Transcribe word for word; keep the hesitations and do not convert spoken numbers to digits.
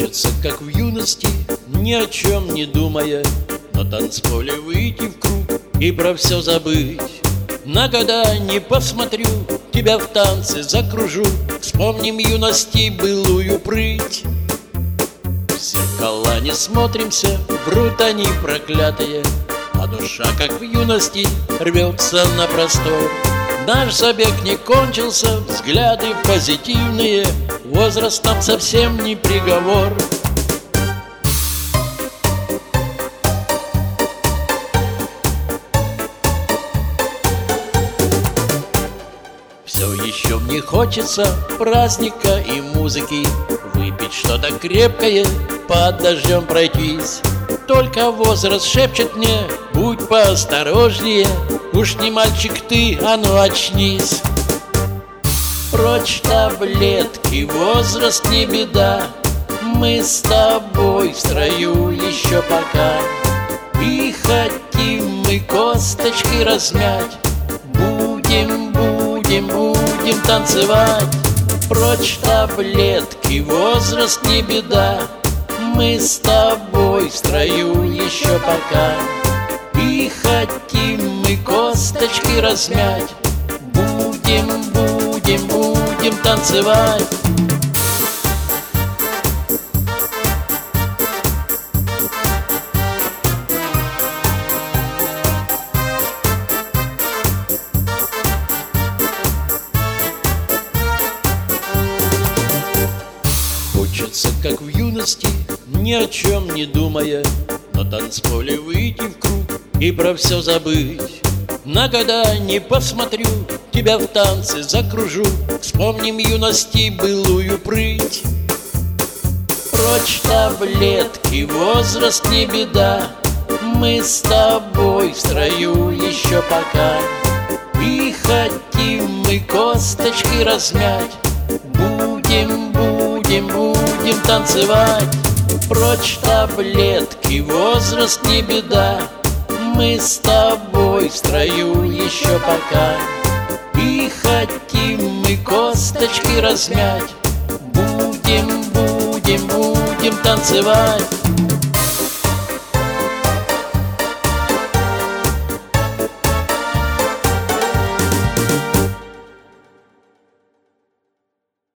Хочется, как в юности, ни о чем не думая, на танцполе выйти в круг и про все забыть. На года не посмотрю, тебя в танце закружу, вспомним юности былую прыть. В зеркала не смотримся, врут они проклятые, а душа, как в юности, рвется на простор. Наш забег не кончился, взгляды позитивные, возраст нам совсем не приговор. Все еще мне хочется праздника и музыки, выпить что-то крепкое, под дождем пройтись. Только возраст шепчет мне: будь поосторожнее, уж не мальчик ты, а ну очнись. Прочь таблетки, возраст не беда, мы с тобой в строю еще пока. И хотим мы косточки размять, будем, будем, будем танцевать. Прочь таблетки, возраст не беда, мы с тобой в строю еще пока. И хотим мы косточки размять, будем, будем, будем танцевать. Хочется, как в юности, ни о чем не думая, на танцполе выйти в круг и про все забыть. На года не посмотрю, тебя в танце закружу, вспомним юности былую прыть. Прочь таблетки, возраст не беда, мы с тобой в строю еще пока. И хотим мы косточки размять, будем, будем, будем танцевать. Прочь таблетки, возраст не беда, мы с тобой в строю еще пока. И хотим мы косточки размять, будем, будем, будем танцевать.